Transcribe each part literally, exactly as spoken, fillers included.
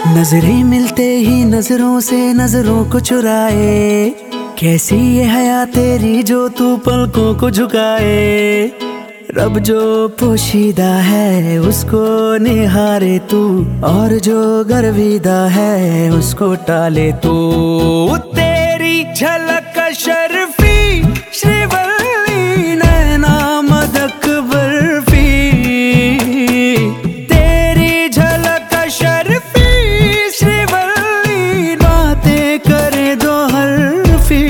नजरें मिलते ही नजरों से नजरों को चुराए, कैसी ये हया तेरी जो तू पलकों को झुकाए। रब जो पोशीदा है उसको निहारे तू, और जो गर्विदा है उसको टाले तू। तेरी झलक शर्फी श्रीवल्ली नैना मदक बर्फी, तेरी झलक शर्फी श्रीवल्ली बातें करे दो हरफी।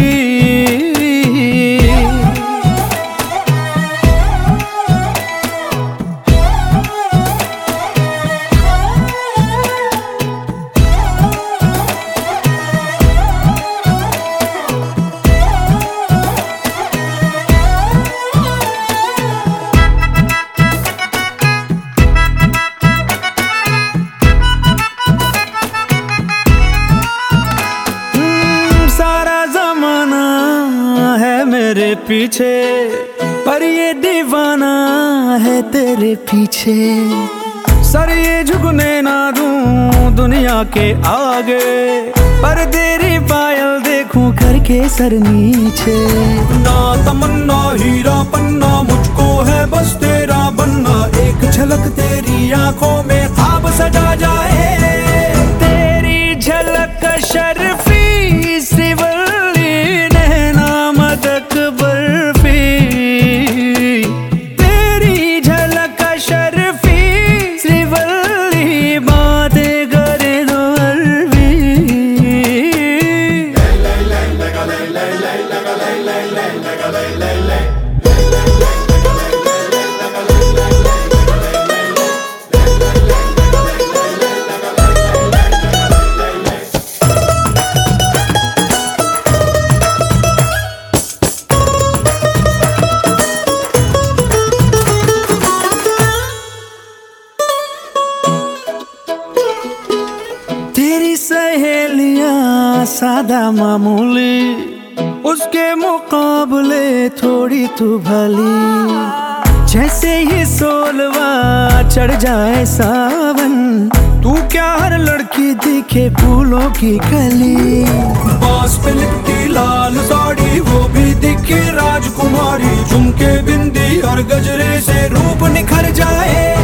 मेरे पीछे पर ये दीवाना है तेरे पीछे, सर ये झुकने ना दूं दुनिया के आगे, पर तेरी पायल देखूं करके सर नीचे। ना तमन्ना हीरा पन्ना मुझको है बस तेरा बनना, एक झलक तेरी आंखों में ख्वाब सजा जाए। तेरी झलक शर्फी श्रीवल्ली नैना मदक बर्फी, तेरी झलक शर्फी श्रीवल्ली बातें करे दो अरबी। तेरी सहेलियां सादा मामूली, उसके मुकाबले थोड़ी तू भली। जैसे ही सोलवा चढ़ जाए सावन, तू क्या हर लड़की दिखे फूलों की कली। बांस पे लिपटी लाल साड़ी वो भी दिखे राजकुमारी, झुमके बिंदी और गजरे से रूप निखर जाए।